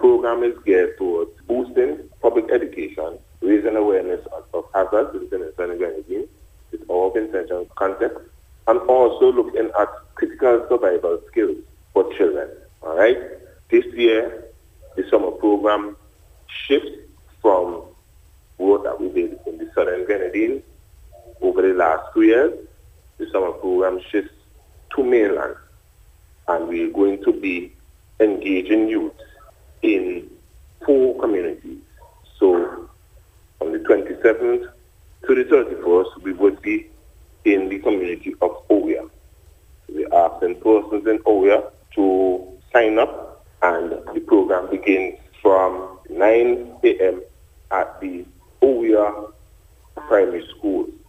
program is geared towards boosting public education, raising awareness of hazards in penicillin and grenadine, with all intentional context, and also looking at critical survival skills for children. All right. This year, the summer program shifts from work that we did in the Southern Grenadines over the last 2 years. The summer program shifts to mainland, and we're going to be engaging youth in 4 communities. So on the 27th to the 31st, we would be in the community of Oya. We're asking persons in Oya to sign up, and the program begins from 9 a.m. at the Oya Primary School.